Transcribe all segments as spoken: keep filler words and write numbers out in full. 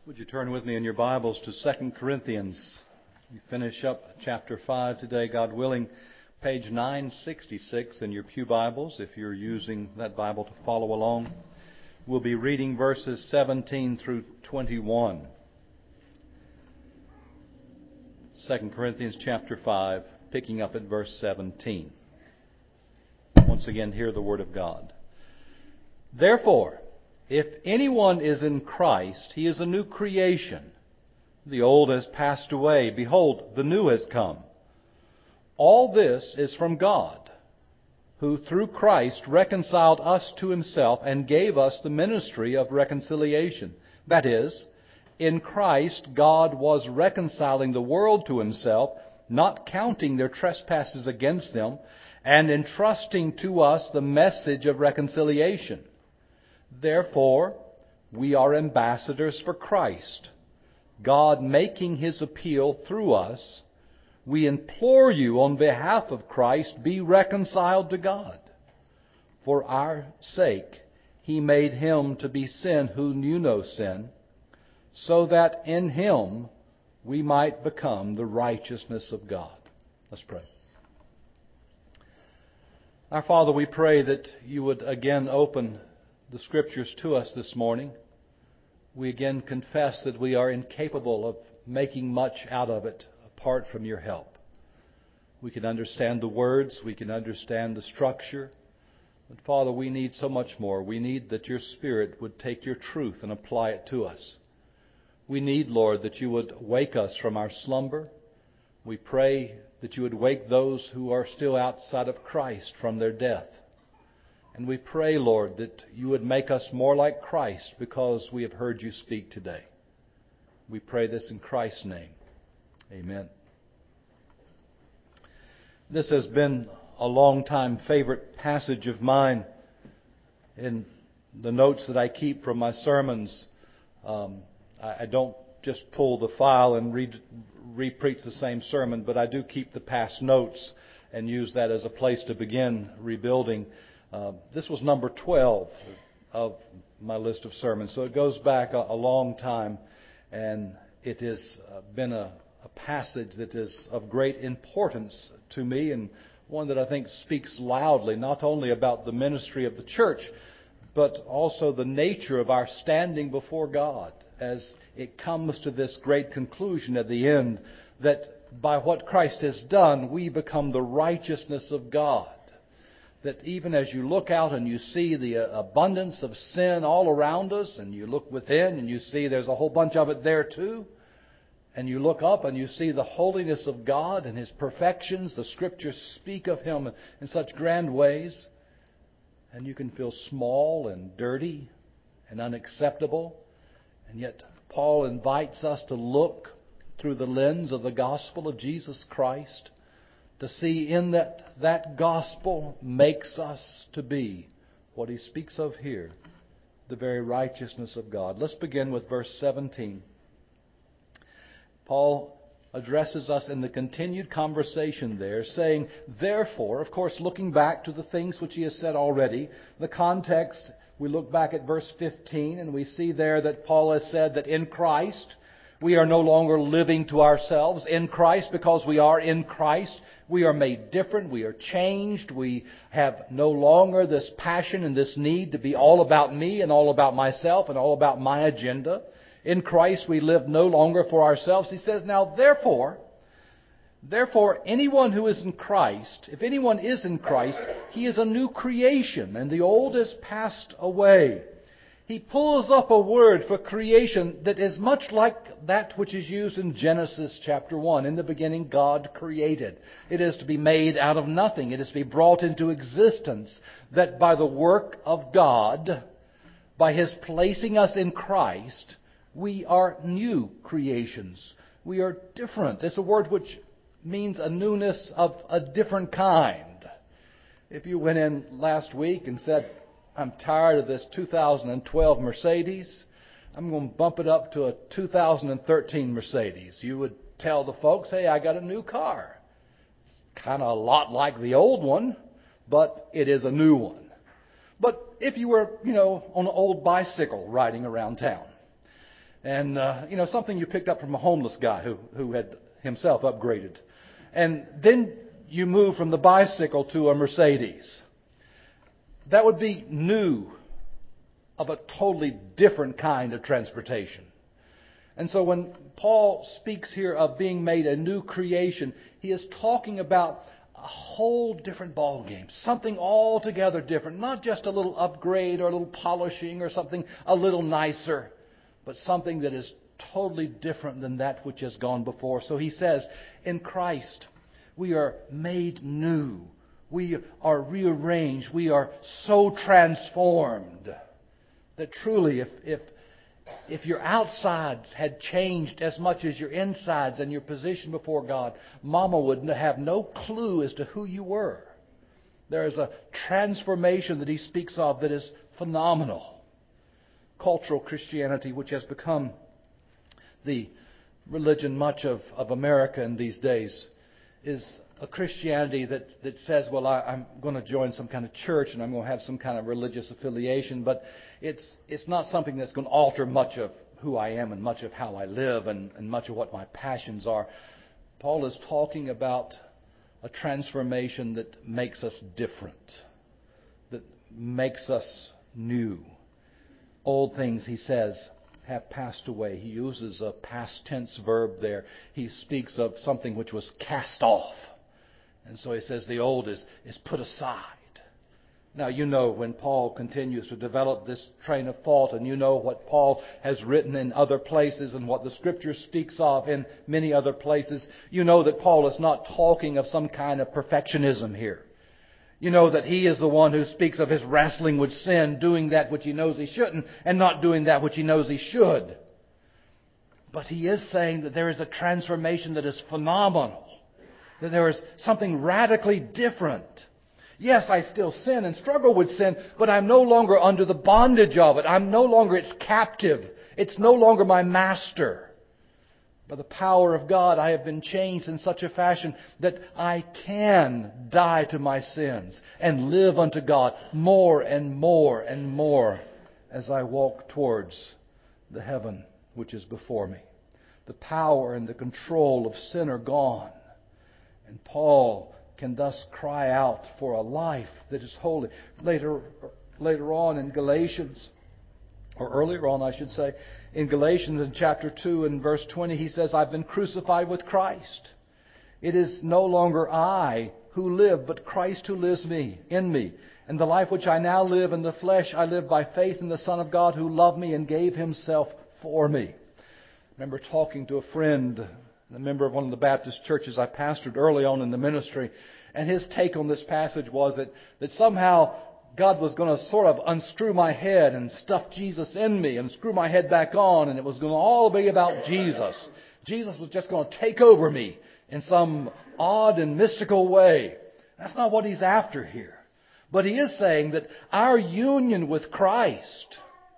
Would you turn with me in your Bibles to Second Corinthians? We finish up chapter five today, God willing. Page nine sixty-six in your pew Bibles, if you're using that Bible to follow along. We'll be reading verses seventeen through twenty-one. Second Corinthians chapter five, picking up at verse seventeen. Once again, hear the Word of God. Therefore, if anyone is in Christ, he is a new creation. The old has passed away. Behold, the new has come. All this is from God, who through Christ reconciled us to himself and gave us the ministry of reconciliation. That is, in Christ God was reconciling the world to himself, not counting their trespasses against them, and entrusting to us the message of reconciliation. Therefore, we are ambassadors for Christ, God making his appeal through us. We implore you on behalf of Christ, be reconciled to God. For our sake, he made him to be sin who knew no sin, so that in him we might become the righteousness of God. Let's pray. Our Father, we pray that you would again open the Scriptures to us this morning. We again confess that we are incapable of making much out of it apart from your help. We can understand the words, we can understand the structure, but Father, we need so much more. We need that your Spirit would take your truth and apply it to us. We need, Lord, that you would wake us from our slumber. We pray that you would wake those who are still outside of Christ from their death. And we pray, Lord, that you would make us more like Christ because we have heard you speak today. We pray this in Christ's name. Amen. This has been a long-time favorite passage of mine in the notes that I keep from my sermons. Um, I, I don't just pull the file and read, re-preach the same sermon, but I do keep the past notes and use that as a place to begin rebuilding. Uh, this was number twelve of my list of sermons, so it goes back a, a long time, and it has uh, been a, a passage that is of great importance to me, and one that I think speaks loudly not only about the ministry of the church, but also the nature of our standing before God as it comes to this great conclusion at the end that by what Christ has done, we become the righteousness of God. That even as you look out and you see the abundance of sin all around us, and you look within and you see there's a whole bunch of it there too, and you look up and you see the holiness of God and his perfections, the Scriptures speak of him in such grand ways, and you can feel small and dirty and unacceptable. And yet Paul invites us to look through the lens of the gospel of Jesus Christ, to see in that that gospel makes us to be what he speaks of here, the very righteousness of God. Let's begin with verse seventeen. Paul addresses us in the continued conversation there, saying, therefore, of course, looking back to the things which he has said already, the context, we look back at verse fifteen, and we see there that Paul has said that in Christ, we are no longer living to ourselves. In Christ, because we are in Christ, we are made different. We are changed. We have no longer this passion and this need to be all about me and all about myself and all about my agenda. In Christ, we live no longer for ourselves. He says, now therefore, therefore, anyone who is in Christ, if anyone is in Christ, he is a new creation, and the old has passed away. He pulls up a word for creation that is much like that which is used in Genesis chapter one. In the beginning, God created. It is to be made out of nothing. It is to be brought into existence. That by the work of God, by his placing us in Christ, we are new creations. We are different. It's a word which means a newness of a different kind. If you went in last week and said, I'm tired of this two thousand twelve Mercedes, I'm going to bump it up to a two thousand thirteen Mercedes, you would tell the folks, hey, I got a new car. It's kind of a lot like the old one, but it is a new one. But if you were, you know, on an old bicycle riding around town, And, uh, you know, something you picked up from a homeless guy who, who had himself upgraded. And then you move from the bicycle to a Mercedes. That would be new, of a totally different kind of transportation. And so when Paul speaks here of being made a new creation, he is talking about a whole different ballgame, something altogether different, not just a little upgrade or a little polishing or something a little nicer, but something that is totally different than that which has gone before. So he says, in Christ, we are made new. We are rearranged. We are so transformed that truly, if, if, if your outsides had changed as much as your insides and your position before God, Mama would have no clue as to who you were. There is a transformation that he speaks of that is phenomenal. Cultural Christianity, which has become the religion much of, of America in these days, is a Christianity that, that says, well, I, I'm going to join some kind of church and I'm going to have some kind of religious affiliation, but it's it's not something that's going to alter much of who I am and much of how I live and, and much of what my passions are. Paul is talking about a transformation that makes us different, that makes us new. Old things, he says, have passed away. He uses a past tense verb there. He speaks of something which was cast off. And so he says the old is, is put aside. Now, you know when Paul continues to develop this train of thought, and you know what Paul has written in other places and what the Scripture speaks of in many other places, you know that Paul is not talking of some kind of perfectionism here. You know that he is the one who speaks of his wrestling with sin, doing that which he knows he shouldn't, and not doing that which he knows he should. But he is saying that there is a transformation that is phenomenal. That there is something radically different. Yes, I still sin and struggle with sin, but I'm no longer under the bondage of it. I'm no longer its captive. It's no longer my master. By the power of God, I have been changed in such a fashion that I can die to my sins and live unto God more and more and more as I walk towards the heaven which is before me. The power and the control of sin are gone. And Paul can thus cry out for a life that is holy. Later, later on in Galatians, or earlier on, I should say, in Galatians in chapter two and verse twenty, he says, I've been crucified with Christ. It is no longer I who live, but Christ who lives me, in me. And the life which I now live in the flesh, I live by faith in the Son of God who loved me and gave Himself for me. I remember talking to a friend, a member of one of the Baptist churches I pastored early on in the ministry, and his take on this passage was that, that somehow God was going to sort of unscrew my head and stuff Jesus in me and screw my head back on, and it was going to all be about Jesus. Jesus was just going to take over me in some odd and mystical way. That's not what He's after here. But He is saying that our union with Christ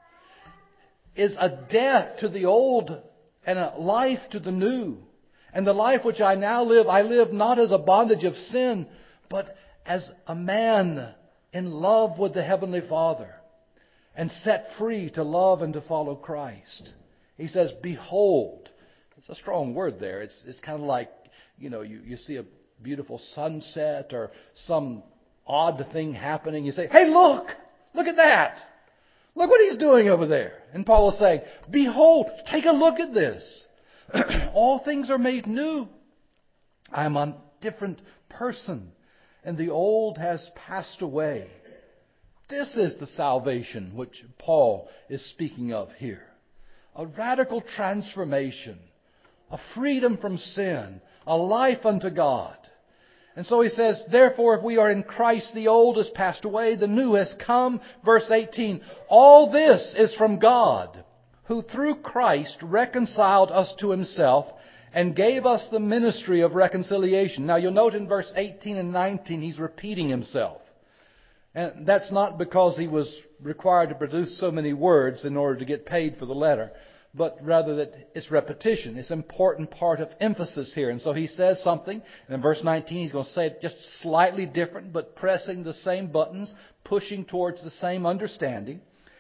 is a death to the old and a life to the new. And the life which I now live, I live not as a bondage of sin, but as a man in love with the Heavenly Father and set free to love and to follow Christ. He says, behold. It's a strong word there. It's, it's kind of like, you know, you, you see a beautiful sunset or some odd thing happening. You say, hey, look! Look at that! Look what He's doing over there. And Paul is saying, behold, take a look at this. All things are made new. I am a different person, and the old has passed away. This is the salvation which Paul is speaking of here. A radical transformation, a freedom from sin, a life unto God. And so he says, therefore, if we are in Christ, the old has passed away, the new has come. Verse eighteen, all this is from God, who through Christ reconciled us to Himself and gave us the ministry of reconciliation. Now you'll note in verse eighteen and nineteen, he's repeating himself. And that's not because he was required to produce so many words in order to get paid for the letter, but rather that it's repetition. It's an important part of emphasis here. And so he says something, and in verse nineteen he's going to say it just slightly different, but pressing the same buttons, pushing towards the same understanding.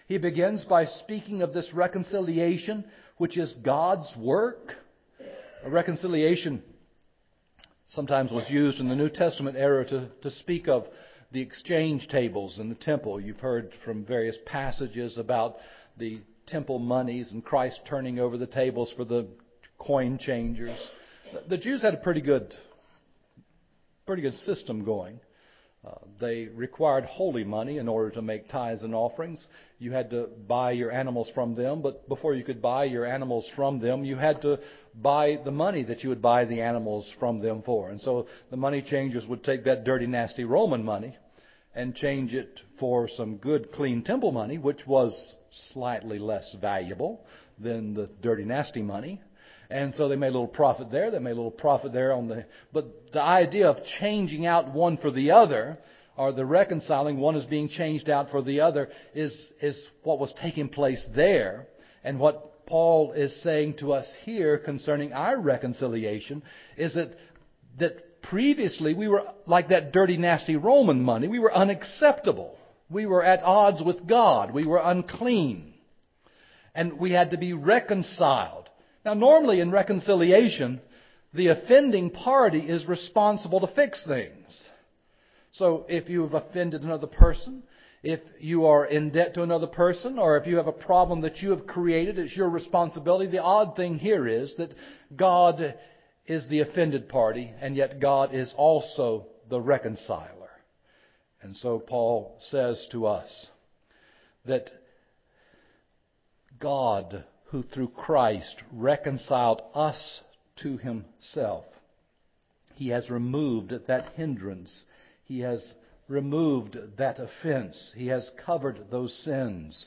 He begins by speaking of this reconciliation, which is God's work. A reconciliation sometimes was used in the New Testament era to, to speak of the exchange tables in the temple. You've heard from various passages about the temple monies and Christ turning over the tables for the coin changers. The Jews had a pretty good, pretty good system going. Uh, they required holy money in order to make tithes and offerings. You had to buy your animals from them, but before you could buy your animals from them, you had to buy the money that you would buy the animals from them for. And so the money changers would take that dirty, nasty Roman money and change it for some good, clean temple money, which was slightly less valuable than the dirty, nasty money. And so they made a little profit there. They made a little profit there on the... But the idea of changing out one for the other, or the reconciling, one is being changed out for the other, is, is what was taking place there. And what Paul is saying to us here concerning our reconciliation is that, that previously we were like that dirty, nasty Roman money. We were unacceptable. We were at odds with God. We were unclean. And we had to be reconciled. Now, normally in reconciliation, the offending party is responsible to fix things. So if you have offended another person, if you are in debt to another person, or if you have a problem that you have created, it's your responsibility. The odd thing here is that God is the offended party, and yet God is also the reconciler. And so Paul says to us that God, who through Christ reconciled us to Himself, He has removed that hindrance. He has removed that offense. He has covered those sins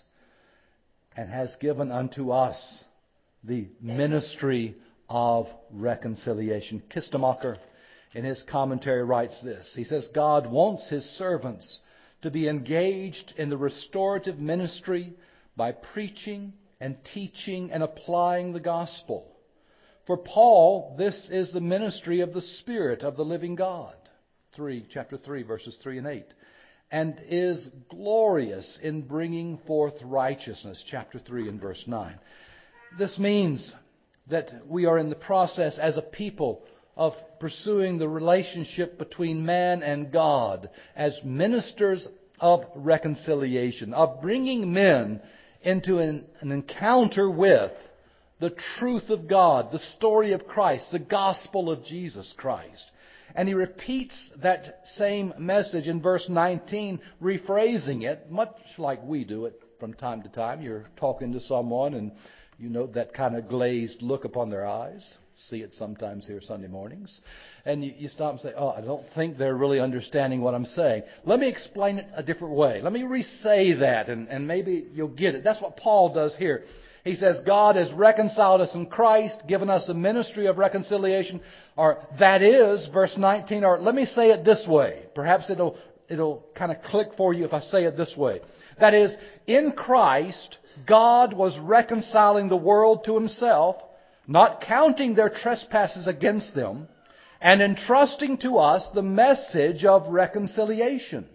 and has given unto us the ministry of reconciliation. Kistemacher, in his commentary, writes this. He says, God wants His servants to be engaged in the restorative ministry by preaching and teaching and applying the gospel. For Paul, this is the ministry of the Spirit of the living God. Three, chapter three, verses three and eight. And is glorious in bringing forth righteousness. Chapter three and verse nine. This means that we are in the process as a people of pursuing the relationship between man and God as ministers of reconciliation, of bringing men into an, an encounter with the truth of God, the story of Christ, the gospel of Jesus Christ. And he repeats that same message in verse nineteen, rephrasing it, much like we do it from time to time. You're talking to someone and you know that kind of glazed look upon their eyes. See it sometimes here Sunday mornings. And you, you stop and say, oh, I don't think they're really understanding what I'm saying. Let me explain it a different way. Let me re-say that and, and maybe you'll get it. That's what Paul does here. He says, God has reconciled us in Christ, given us a ministry of reconciliation. Or that is, verse nineteen, or let me say it this way. Perhaps it'll, it'll kind of click for you if I say it this way. That is, in Christ, God was reconciling the world to Himself, not counting their trespasses against them, and entrusting to us the message of reconciliation.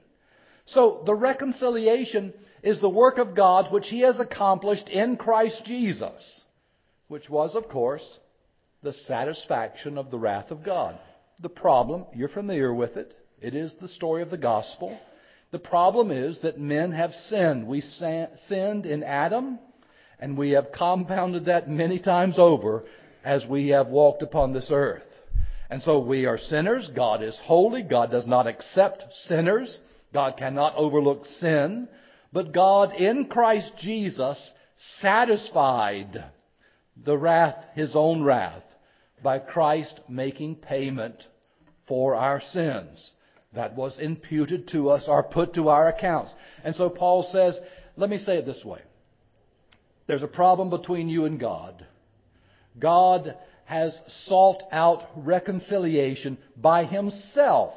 So the reconciliation is the work of God which He has accomplished in Christ Jesus, which was, of course, the satisfaction of the wrath of God. The problem, you're familiar with it. It is the story of the gospel. The problem is that men have sinned. We sinned in Adam, and we have compounded that many times over as we have walked upon this earth. And so we are sinners. God is holy. God does not accept sinners. God cannot overlook sin. But God in Christ Jesus satisfied the wrath, His own wrath, by Christ making payment for our sins. That was imputed to us or put to our accounts. And so Paul says, let me say it this way. There's a problem between you and God. God has sought out reconciliation by Himself,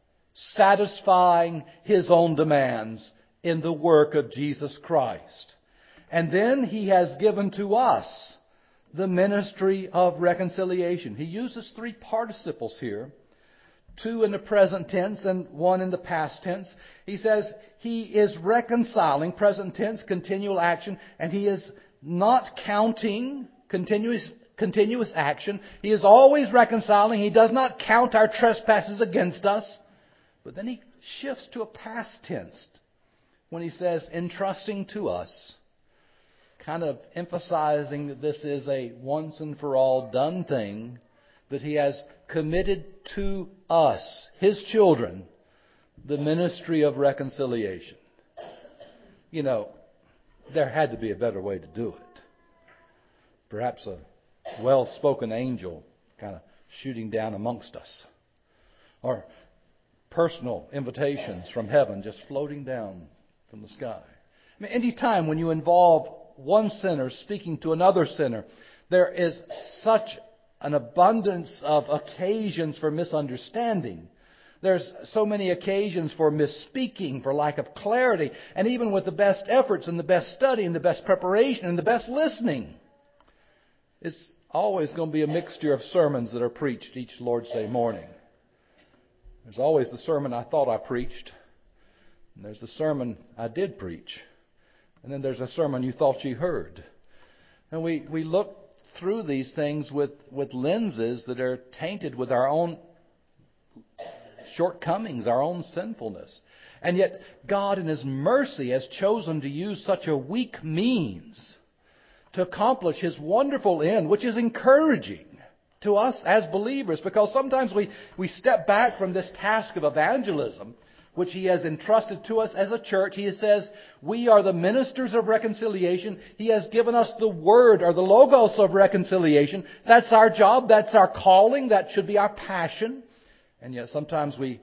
satisfying His own demands in the work of Jesus Christ. And then He has given to us the ministry of reconciliation. He uses three participles here two in the present tense and one in the past tense. He says He is reconciling, present tense, continual action, and He is not counting continuous continuous action. He is always reconciling. He does not count our trespasses against us. But then He shifts to a past tense when He says, entrusting to us, kind of emphasizing that this is a once and for all done thing, that He has committed to us, His children, the ministry of reconciliation. You know, there had to be a better way to do it. Perhaps a well-spoken angel kind of shooting down amongst us. Or personal invitations from heaven just floating down from the sky. I mean, any time when you involve one sinner speaking to another sinner, there is such an abundance of occasions for misunderstanding. There's so many occasions for misspeaking, for lack of clarity, and even with the best efforts and the best study and the best preparation and the best listening, it's always going to be a mixture of sermons that are preached each Lord's Day morning. There's always the sermon I thought I preached, and there's the sermon I did preach, and then there's a sermon you thought you heard. And we, we look through these things with, with lenses that are tainted with our own shortcomings, our own sinfulness. And yet God in His mercy has chosen to use such a weak means to accomplish His wonderful end, which is encouraging to us as believers, because sometimes we, we step back from this task of evangelism, which He has entrusted to us as a church. He says, we are the ministers of reconciliation. He has given us the word or the logos of reconciliation. That's our job. That's our calling. That should be our passion. And yet sometimes we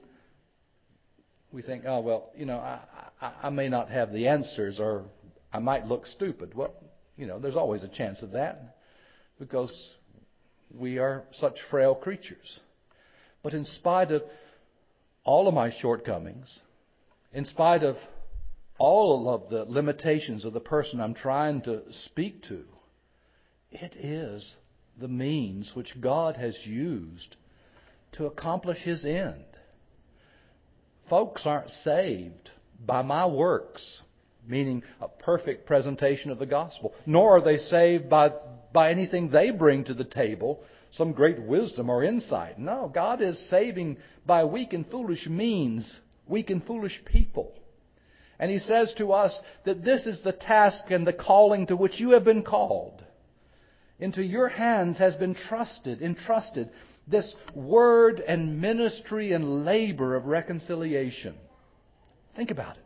we think, oh, well, you know, I, I, I may not have the answers, or I might look stupid. Well, you know, there's always a chance of that, because we are such frail creatures. But in spite of all of my shortcomings, in spite of all of the limitations of the person I'm trying to speak to, it is the means which God has used to accomplish His end. Folks aren't saved by my works, meaning a perfect presentation of the gospel, nor are they saved by, by anything they bring to the table, some great wisdom or insight. No, God is saving by weak and foolish means, weak and foolish people. And He says to us that this is the task and the calling to which you have been called. Into your hands has been trusted, entrusted this word and ministry and labor of reconciliation. Think about it.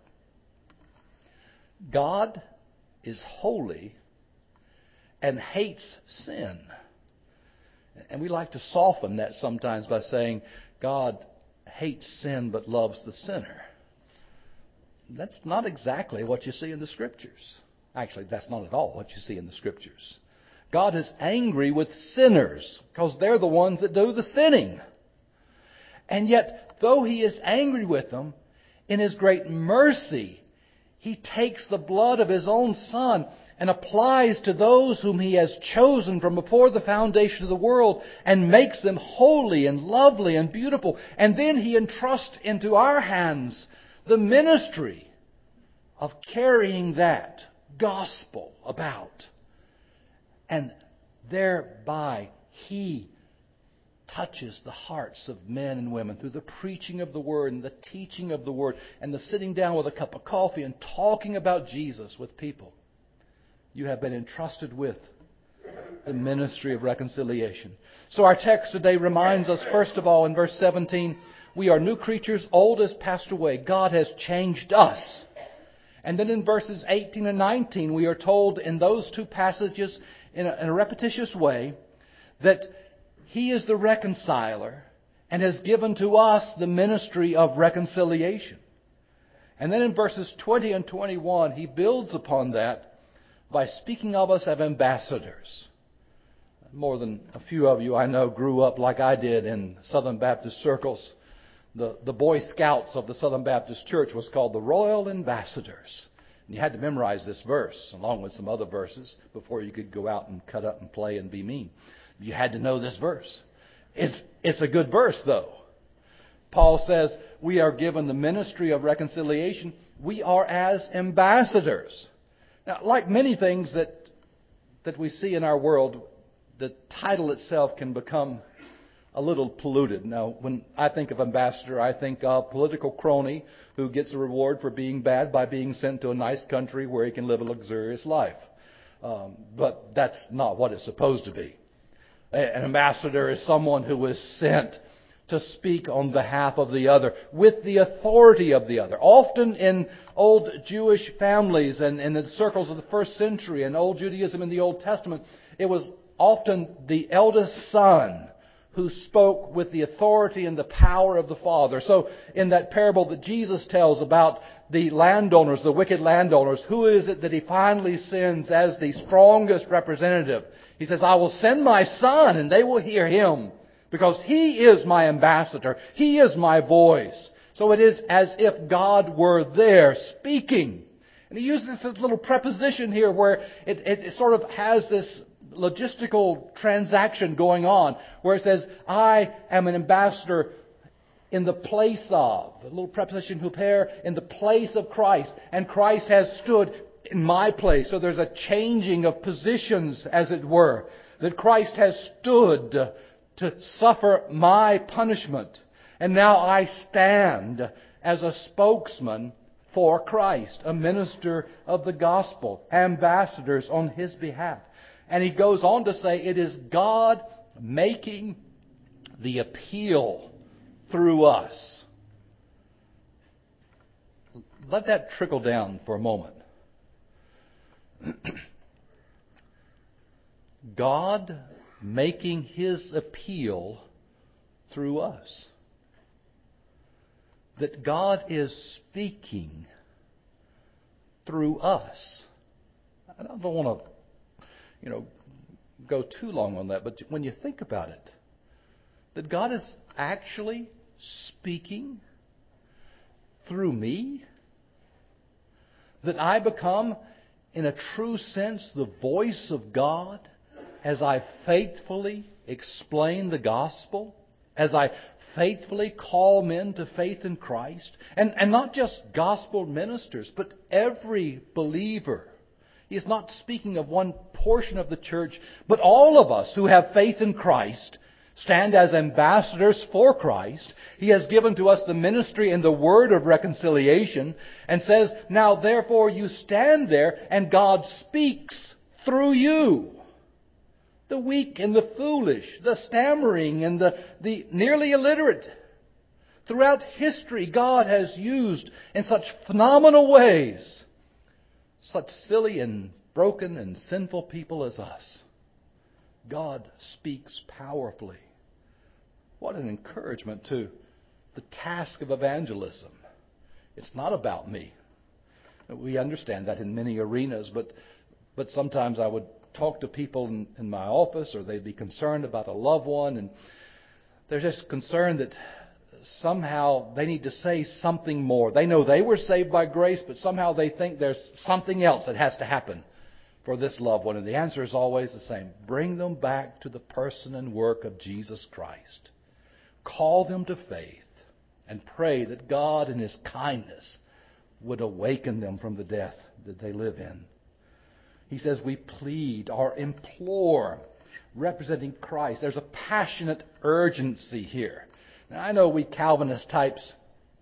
God is holy and hates sin. And we like to soften that sometimes by saying God hates sin but loves the sinner. That's not exactly what you see in the Scriptures. Actually, that's not at all what you see in the Scriptures. God is angry with sinners because they're the ones that do the sinning. And yet, though He is angry with them, in His great mercy, He takes the blood of His own Son and applies to those whom He has chosen from before the foundation of the world and makes them holy and lovely and beautiful. And then He entrusts into our hands the ministry of carrying that gospel about. And thereby He touches the hearts of men and women through the preaching of the Word and the teaching of the Word and the sitting down with a cup of coffee and talking about Jesus with people. You have been entrusted with the ministry of reconciliation. So our text today reminds us, first of all, in verse seventeen, we are new creatures, old has passed away. God has changed us. And then in verses eighteen and nineteen, we are told in those two passages in a, in a repetitious way that He is the reconciler and has given to us the ministry of reconciliation. And then in verses twenty and twenty-one, He builds upon that by speaking of us as ambassadors. More than a few of you I know grew up like I did in Southern Baptist circles. The, the Boy Scouts of the Southern Baptist Church was called the Royal Ambassadors. And you had to memorize this verse along with some other verses before you could go out and cut up and play and be mean. You had to know this verse. It's, it's a good verse, though. Paul says we are given the ministry of reconciliation. We are as ambassadors. Now, like many things that that we see in our world, the title itself can become a little polluted. Now, when I think of ambassador, I think of political crony who gets a reward for being bad by being sent to a nice country where he can live a luxurious life. Um, but that's not what it's supposed to be. An ambassador is someone who is sent to speak on behalf of the other, with the authority of the other. Often in old Jewish families and in the circles of the first century and old Judaism in the Old Testament, it was often the eldest son who spoke with the authority and the power of the father. So in that parable that Jesus tells about the landowners, the wicked landowners, who is it that he finally sends as the strongest representative? He says, I will send my son and they will hear him, because he is my ambassador. He is my voice. So it is as if God were there speaking. And he uses this little preposition here where it, it, it sort of has this logistical transaction going on, where it says, I am an ambassador in the place of, a little preposition huper, in the place of Christ. And Christ has stood in my place. So there's a changing of positions, as it were. That Christ has stood to suffer my punishment. And now I stand as a spokesman for Christ, a minister of the gospel, ambassadors on His behalf. And he goes on to say, it is God making the appeal through us. Let that trickle down for a moment. God making His appeal through us. That God is speaking through us. I don't want to, you know, go too long on that, but when you think about it, that God is actually speaking through me, that I become, in a true sense, the voice of God as I faithfully explain the gospel, as I faithfully call men to faith in Christ, and, and not just gospel ministers, but every believer. He is not speaking of one portion of the church, but all of us who have faith in Christ stand as ambassadors for Christ. He has given to us the ministry and the word of reconciliation, and says, now therefore you stand there and God speaks through you. The weak and the foolish, the stammering and the, the nearly illiterate. Throughout history, God has used in such phenomenal ways such silly and broken and sinful people as us. God speaks powerfully. What an encouragement to the task of evangelism. It's not about me. We understand that in many arenas, but but sometimes I would talk to people in, in my office, or they'd be concerned about a loved one, and they're just concerned that somehow they need to say something more. They know they were saved by grace, but somehow they think there's something else that has to happen for this loved one. And the answer is always the same. Bring them back to the person and work of Jesus Christ. Call them to faith and pray that God in His kindness would awaken them from the death that they live in. He says we plead or implore, representing Christ. There's a passionate urgency here. Now, I know we Calvinist types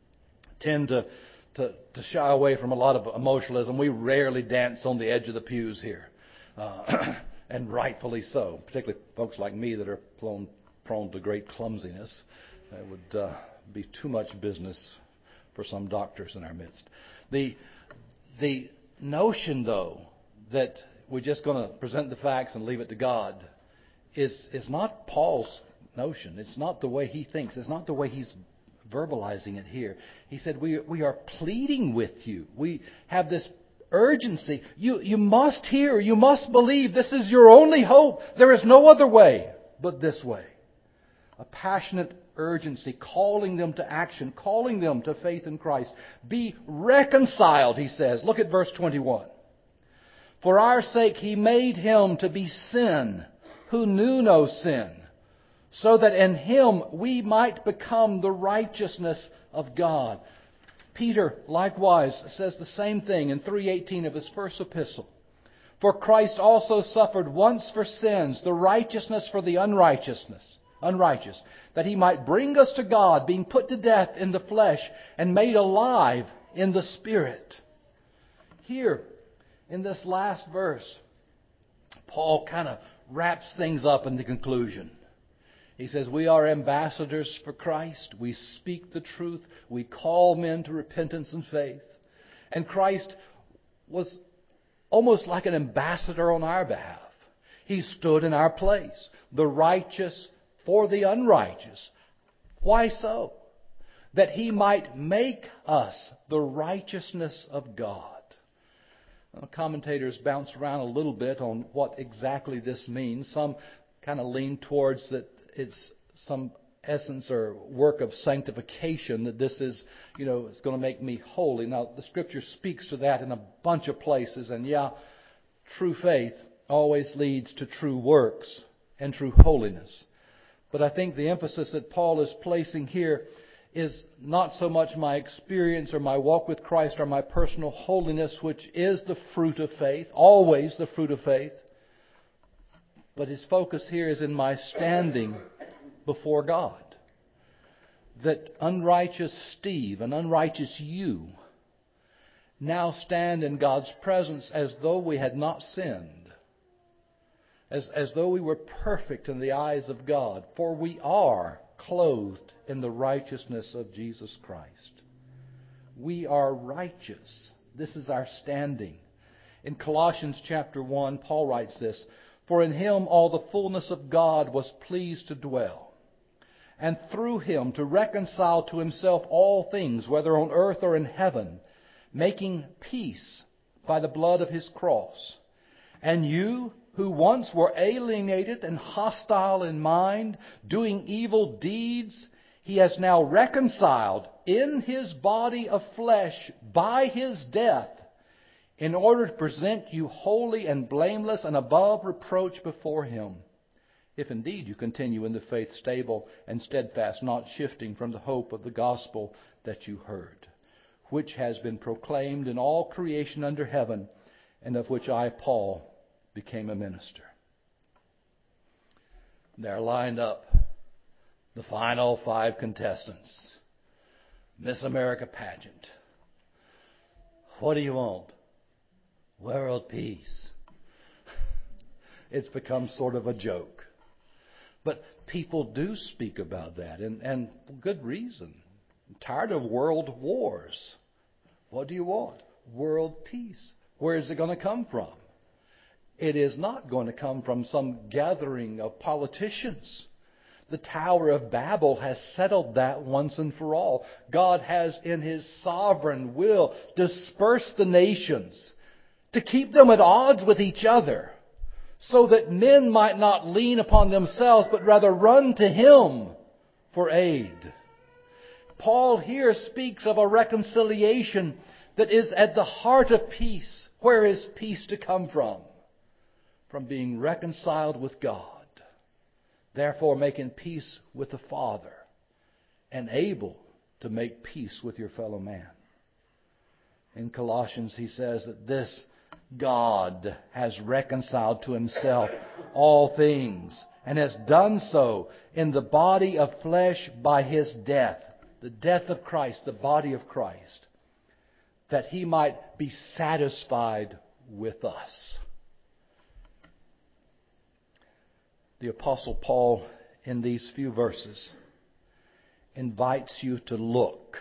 tend to, to, to shy away from a lot of emotionalism. We rarely dance on the edge of the pews here. Uh, and rightfully so. Particularly folks like me that are prone, prone to great clumsiness. That would uh, be too much business for some doctors in our midst. The, the notion, though, that we're just going to present the facts and leave it to God is, is not Paul's notion. It's not the way he thinks. It's not the way he's verbalizing it here. He said, we, we are pleading with you. We have this urgency. You, you must hear. You must believe. This is your only hope. There is no other way but this way. A passionate urgency, calling them to action, calling them to faith in Christ. Be reconciled, he says. Look at verse twenty-one. For our sake he made him to be sin who knew no sin, so that in Him we might become the righteousness of God. Peter likewise says the same thing in three eighteen of his first epistle. For Christ also suffered once for sins, the righteousness for the unrighteousness, unrighteous, that He might bring us to God, being put to death in the flesh and made alive in the Spirit. Here, in this last verse, Paul kind of wraps things up in the conclusion. He says, we are ambassadors for Christ. We speak the truth. We call men to repentance and faith. And Christ was almost like an ambassador on our behalf. He stood in our place, the righteous for the unrighteous. Why so? That He might make us the righteousness of God. Well, commentators bounce around a little bit on what exactly this means. Some kind of lean towards that it's some essence or work of sanctification, that this is, you know, it's going to make me holy. Now, the Scripture speaks to that in a bunch of places. And yeah, true faith always leads to true works and true holiness. But I think the emphasis that Paul is placing here is not so much my experience or my walk with Christ or my personal holiness, which is the fruit of faith, always the fruit of faith. But his focus here is in my standing before God. That unrighteous Steve and unrighteous you now stand in God's presence as though we had not sinned. As, as though we were perfect in the eyes of God. For we are clothed in the righteousness of Jesus Christ. We are righteous. This is our standing. In Colossians chapter one, Paul writes this, for in Him all the fullness of God was pleased to dwell, and through Him to reconcile to Himself all things, whether on earth or in heaven, making peace by the blood of His cross. And you, who once were alienated and hostile in mind, doing evil deeds, He has now reconciled in His body of flesh by His death, in order to present you holy and blameless and above reproach before Him. If indeed you continue in the faith stable and steadfast, not shifting from the hope of the gospel that you heard, which has been proclaimed in all creation under heaven, and of which I, Paul, became a minister. There lined up the final five contestants. Miss America pageant. What do you want? World peace. It's become sort of a joke. But people do speak about that, and, and for good reason. I'm tired of world wars. What do you want? World peace. Where is it going to come from? It is not going to come from some gathering of politicians. The Tower of Babel has settled that once and for all. God has, in His sovereign will, dispersed the nations to keep them at odds with each other, so that men might not lean upon themselves, but rather run to Him for aid. Paul here speaks of a reconciliation that is at the heart of peace. Where is peace to come from? From being reconciled with God. Therefore making peace with the Father, and able to make peace with your fellow man. In Colossians he says that this God has reconciled to Himself all things, and has done so in the body of flesh by His death. The death of Christ, the body of Christ. That He might be satisfied with us. The Apostle Paul, in these few verses, invites you to look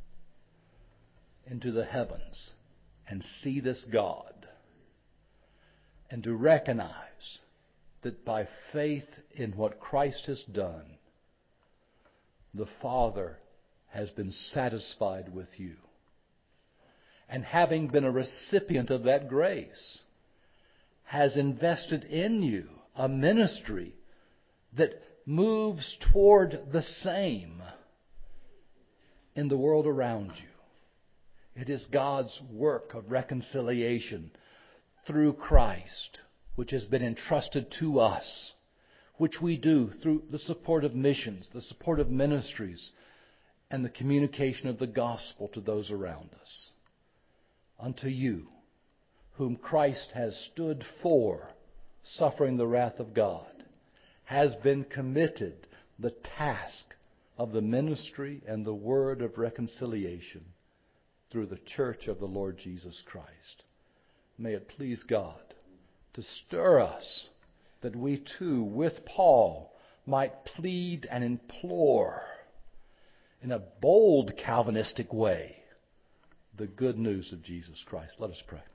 into the heavens and see this God, and to recognize that by faith in what Christ has done, the Father has been satisfied with you. And having been a recipient of that grace, has invested in you a ministry that moves toward the same in the world around you. It is God's work of reconciliation through Christ, which has been entrusted to us, which we do through the support of missions, the support of ministries, and the communication of the gospel to those around us. Unto you, whom Christ has stood for, suffering the wrath of God, has been committed the task of the ministry and the word of reconciliation through the church of the Lord Jesus Christ. May it please God to stir us that we too, with Paul, might plead and implore in a bold Calvinistic way the good news of Jesus Christ. Let us pray.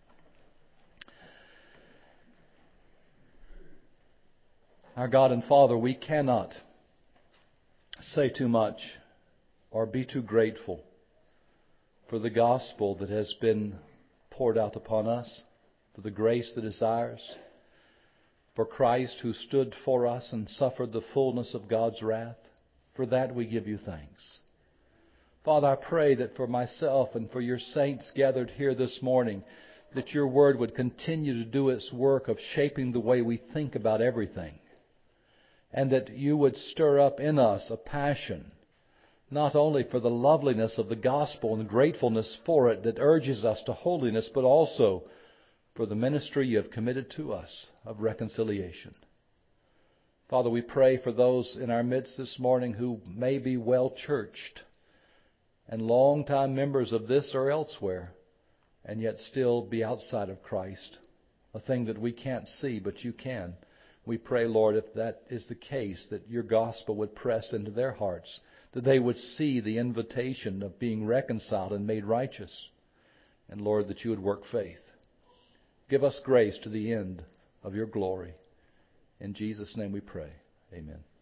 Our God and Father, we cannot say too much or be too grateful for the gospel that has been poured out upon us, for the grace that is ours, for Christ who stood for us and suffered the fullness of God's wrath. For that we give you thanks. Father, I pray that for myself and for your saints gathered here this morning, that your word would continue to do its work of shaping the way we think about everything. And that you would stir up in us a passion, not only for the loveliness of the gospel and gratefulness for it that urges us to holiness, but also for the ministry you have committed to us of reconciliation. Father, we pray for those in our midst this morning who may be well-churched and long-time members of this or elsewhere, and yet still be outside of Christ, a thing that we can't see, but you can. We pray, Lord, if that is the case, that your gospel would press into their hearts, that they would see the invitation of being reconciled and made righteous, and Lord, that you would work faith. Give us grace to the end of your glory. In Jesus' name we pray. Amen.